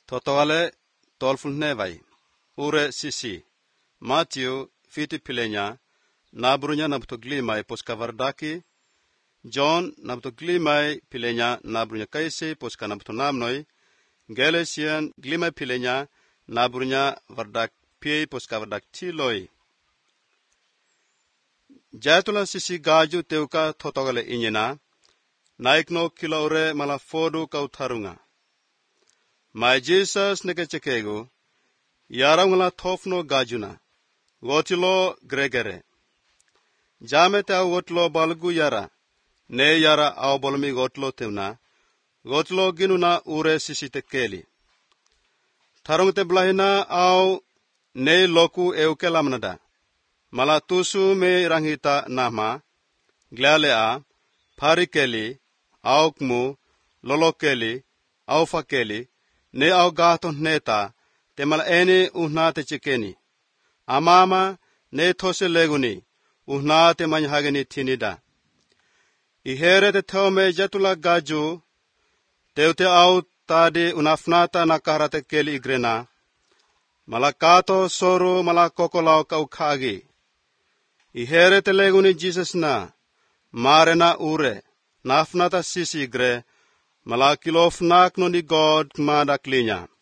Totale tolfulnevai. Ure sisi. Matthew fiti pilenya. Nabrunya nabtuglimai poskavardaki. John nabtuglimai pilenya nabrunya kaisi poska nabtunamnoi. Gelesian glimai pilenya nabrunya vardak pie poska vardak tiloi. Jatula sisi gaju teuka totogale inyena. Naikno kilaure malafodu kautarunga. My Jesus nekechekego. Yarangula tofno gajuna. Gotilo gregere. Jamete au gotlo balgu yara. Ne yara au bolmi gotlo teuna. Gotlo ginuna ure sisi tekeli. Tarung te blahina au ne loku eukelamnada. Malatusu me ranghita nama. Glalea. Parikeli. Aukmu. Lolokeli. Aufakeli. Ne au gato neta. Te mala ene uhna te chikeni. Amama ne tose leguni. Uhna te manyhageni tinida. Ihere te teome jatula gaju. Teute au tadi unafnata nakarate keli igrena. Malakato soru malakokolau kaukagi. Ihere te leguni Jesus na. Marena ure. Nafnata sisi igre. Malakilofnak no ni God madak linya.